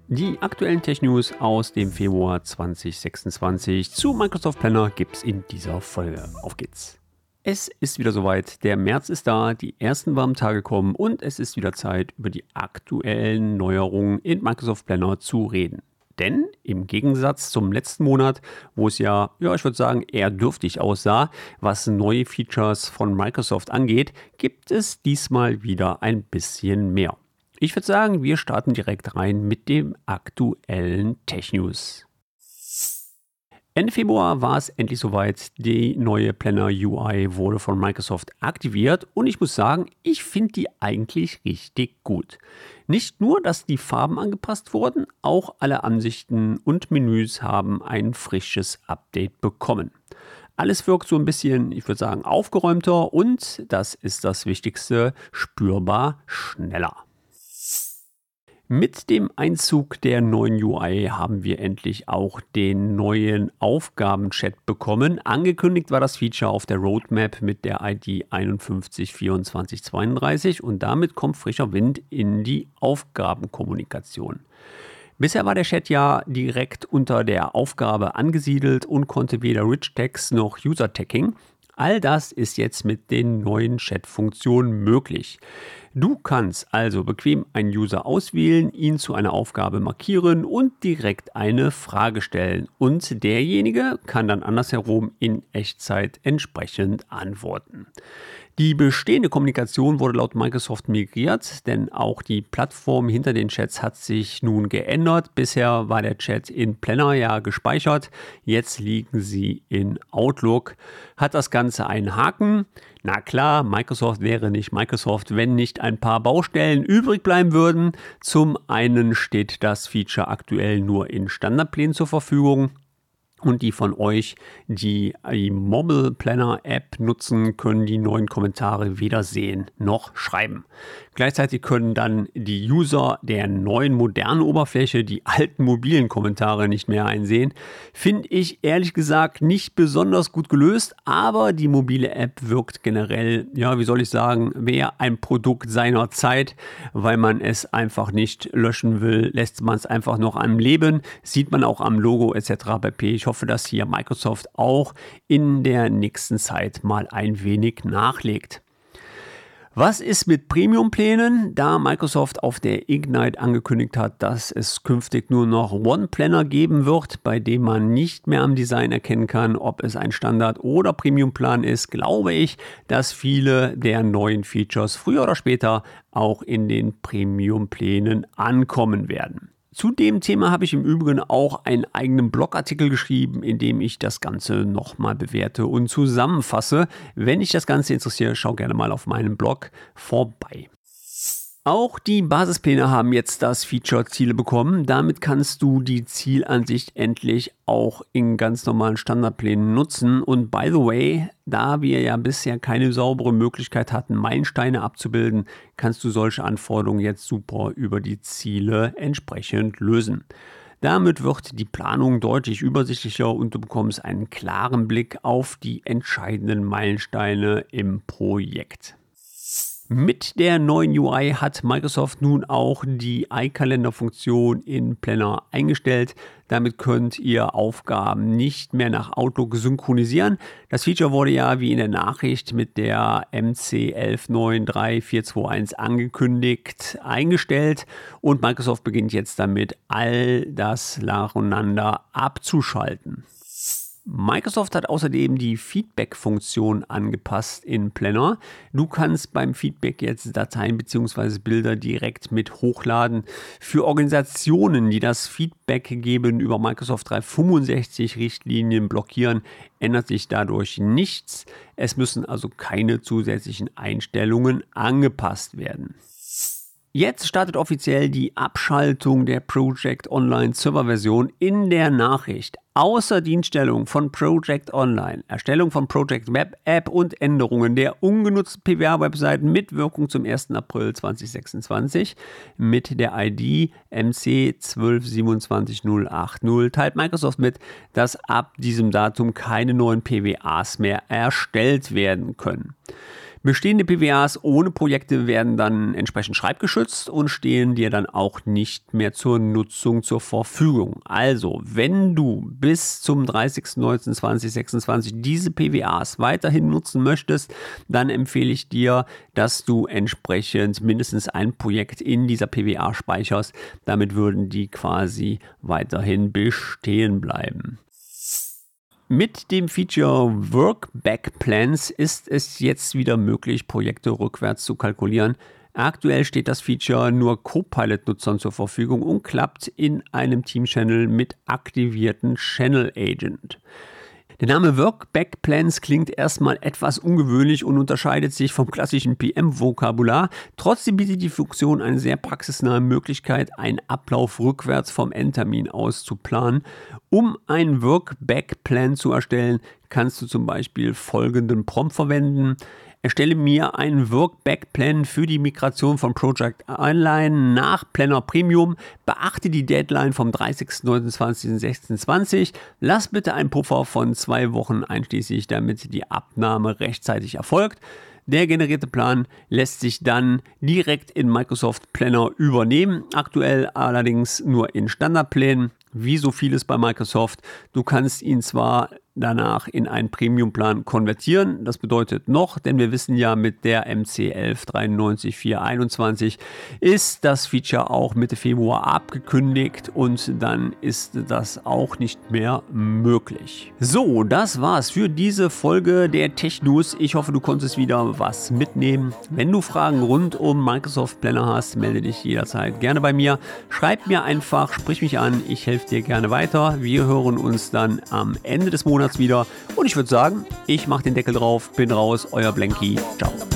Die aktuellen Tech-News aus dem Februar 2026 zu Microsoft Planner gibt's in dieser Folge. Auf geht's! Es ist wieder soweit, der März ist da, die ersten warmen Tage kommen und es ist wieder Zeit, über die aktuellen Neuerungen in Microsoft Planner zu reden. Denn im Gegensatz zum letzten Monat, wo es ich würde sagen, eher dürftig aussah, was neue Features von Microsoft angeht, gibt es diesmal wieder ein bisschen mehr. Ich würde sagen, wir starten direkt rein mit dem aktuellen Tech-News. Ende Februar war es endlich soweit, die neue Planner UI wurde von Microsoft aktiviert und ich muss sagen, ich finde die eigentlich richtig gut. Nicht nur, dass die Farben angepasst wurden, auch alle Ansichten und Menüs haben ein frisches Update bekommen. Alles wirkt so ein bisschen, ich würde sagen, aufgeräumter und, das ist das Wichtigste, spürbar schneller. Mit dem Einzug der neuen UI haben wir endlich auch den neuen Aufgaben-Chat bekommen. Angekündigt war das Feature auf der Roadmap mit der ID 512432 und damit kommt frischer Wind in die Aufgabenkommunikation. Bisher war der Chat ja direkt unter der Aufgabe angesiedelt und konnte weder Rich Text noch User Tagging. All das ist jetzt mit den neuen Chat-Funktionen möglich. Du kannst also bequem einen User auswählen, ihn zu einer Aufgabe markieren und direkt eine Frage stellen. Und derjenige kann dann andersherum in Echtzeit entsprechend antworten. Die bestehende Kommunikation wurde laut Microsoft migriert, denn auch die Plattform hinter den Chats hat sich nun geändert. Bisher war der Chat in Planner ja gespeichert, jetzt liegen sie in Outlook. Hat das Ganze einen Haken? Na klar, Microsoft wäre nicht Microsoft, wenn nicht ein paar Baustellen übrig bleiben würden. Zum einen steht das Feature aktuell nur in Standardplänen zur Verfügung. Und die von euch, die Mobile Planner App nutzen, können die neuen Kommentare weder sehen noch schreiben. Gleichzeitig können dann die User der neuen modernen Oberfläche die alten mobilen Kommentare nicht mehr einsehen. Finde ich ehrlich gesagt nicht besonders gut gelöst, aber die mobile App wirkt generell, wäre ein Produkt seiner Zeit, weil man es einfach nicht löschen will, lässt man es einfach noch am Leben, sieht man auch am Logo etc. pp. Ich hoffe, dass hier Microsoft auch in der nächsten Zeit mal ein wenig nachlegt. Was ist mit Premium-Plänen? Da Microsoft auf der Ignite angekündigt hat, dass es künftig nur noch One-Planner geben wird, bei dem man nicht mehr am Design erkennen kann, ob es ein Standard- oder Premium-Plan ist, glaube ich, dass viele der neuen Features früher oder später auch in den Premium-Plänen ankommen werden. Zu dem Thema habe ich im Übrigen auch einen eigenen Blogartikel geschrieben, in dem ich das Ganze nochmal bewerte und zusammenfasse. Wenn dich das Ganze interessiert, schau gerne mal auf meinem Blog vorbei. Auch die Basispläne haben jetzt das Feature Ziele bekommen. Damit kannst du die Zielansicht endlich auch in ganz normalen Standardplänen nutzen. Und by the way, da wir ja bisher keine saubere Möglichkeit hatten, Meilensteine abzubilden, kannst du solche Anforderungen jetzt super über die Ziele entsprechend lösen. Damit wird die Planung deutlich übersichtlicher und du bekommst einen klaren Blick auf die entscheidenden Meilensteine im Projekt. Mit der neuen UI hat Microsoft nun auch die iCalendar-Funktion in Planner eingestellt. Damit könnt ihr Aufgaben nicht mehr nach Outlook synchronisieren. Das Feature wurde ja wie in der Nachricht mit der MC 11.9.3.421 angekündigt, eingestellt und Microsoft beginnt jetzt damit, all das nacheinander abzuschalten. Microsoft hat außerdem die Feedback-Funktion angepasst in Planner. Du kannst beim Feedback jetzt Dateien bzw. Bilder direkt mit hochladen. Für Organisationen, die das Feedback geben über Microsoft 365 Richtlinien blockieren, ändert sich dadurch nichts. Es müssen also keine zusätzlichen Einstellungen angepasst werden. Jetzt startet offiziell die Abschaltung der Project Online Server-Version in der Nachricht. Außer die Dienststellung von Project Online, Erstellung von Project Web App und Änderungen der ungenutzten PWA-Webseiten mit Wirkung zum 1. April 2026 mit der ID MC 1227080 teilt Microsoft mit, dass ab diesem Datum keine neuen PWAs mehr erstellt werden können. Bestehende PWAs ohne Projekte werden dann entsprechend schreibgeschützt und stehen dir dann auch nicht mehr zur Nutzung zur Verfügung. Also, wenn du bis zum 30.09.2026 diese PWAs weiterhin nutzen möchtest, dann empfehle ich dir, dass du entsprechend mindestens ein Projekt in dieser PWA speicherst. Damit würden die quasi weiterhin bestehen bleiben. Mit dem Feature Work Back Plans ist es jetzt wieder möglich, Projekte rückwärts zu kalkulieren. Aktuell steht das Feature nur Copilot-Nutzern zur Verfügung und klappt in einem Team-Channel mit aktivierten Channel Agent. Der Name Work-Back Plans klingt erstmal etwas ungewöhnlich und unterscheidet sich vom klassischen PM-Vokabular. Trotzdem bietet die Funktion eine sehr praxisnahe Möglichkeit, einen Ablauf rückwärts vom Endtermin aus zu planen. Um einen Work-Back Plan zu erstellen, kannst du zum Beispiel folgenden Prompt verwenden. Erstelle mir einen Work-Back-Plan für die Migration von Project Online nach Planner Premium. Beachte die Deadline vom 30.09.2026. Lass bitte einen Puffer von 2 Wochen einschließlich, damit die Abnahme rechtzeitig erfolgt. Der generierte Plan lässt sich dann direkt in Microsoft Planner übernehmen. Aktuell allerdings nur in Standardplänen. Wie so vieles bei Microsoft. Du kannst ihn zwar danach in einen Premium-Plan konvertieren. Das bedeutet noch, denn wir wissen ja, mit der MC 1193.421 ist das Feature auch Mitte Februar abgekündigt und dann ist das auch nicht mehr möglich. So, das war's für diese Folge der Tech News. Ich hoffe, du konntest wieder was mitnehmen. Wenn du Fragen rund um Microsoft Planner hast, melde dich jederzeit gerne bei mir. Schreib mir einfach, sprich mich an, ich helfe dir gerne weiter. Wir hören uns dann am Ende des Monats wieder und ich würde sagen, ich mache den Deckel drauf, bin raus, euer Blanky, ciao.